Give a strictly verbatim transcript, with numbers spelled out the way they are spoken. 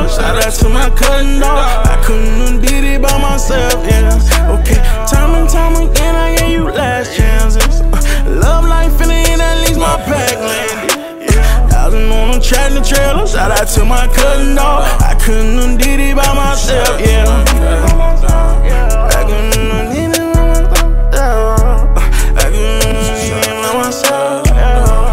trailer. Shout out to my cousin, dog. I couldn't have did it by myself, yeah. Okay, time and time again, I gave you last chances. Uh, love life in the end, at least my pack landed. Yeah, I was on a tractor trailer. Shout out to my cousin, dog. I couldn't have did it by myself.